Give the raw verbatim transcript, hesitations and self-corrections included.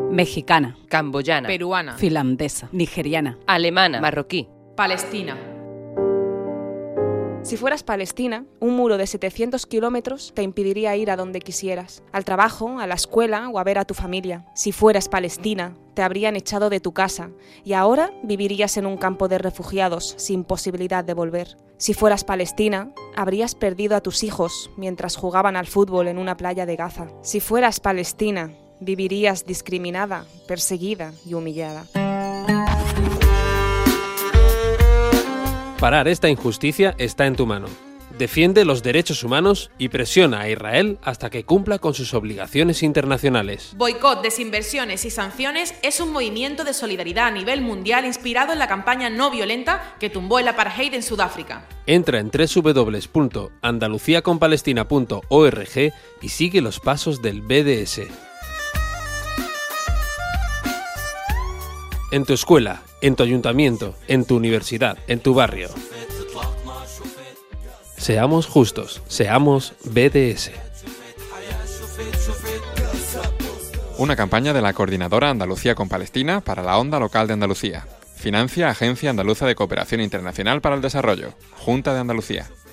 Mexicana, camboyana, peruana, finlandesa, nigeriana, alemana, marroquí, palestina. Si fueras palestina, un muro de setecientos kilómetros te impediría ir a donde quisieras, al trabajo, a la escuela o a ver a tu familia. Si fueras palestina, te habrían echado de tu casa y ahora vivirías en un campo de refugiados sin posibilidad de volver. Si fueras palestina, habrías perdido a tus hijos mientras jugaban al fútbol en una playa de Gaza. Si fueras palestina, vivirías discriminada, perseguida y humillada. Parar esta injusticia está en tu mano. Defiende los derechos humanos y presiona a Israel hasta que cumpla con sus obligaciones internacionales. Boicot, desinversiones y sanciones es un movimiento de solidaridad a nivel mundial inspirado en la campaña no violenta que tumbó el apartheid en Sudáfrica. Entra en doble u doble u doble u punto andalucía con palestina punto org y sigue los pasos del B D S. En tu escuela, en tu ayuntamiento, en tu universidad, en tu barrio. Seamos justos, seamos B D S. Una campaña de la Coordinadora Andalucía con Palestina para la Onda Local de Andalucía. Financia Agencia Andaluza de Cooperación Internacional para el Desarrollo, Junta de Andalucía.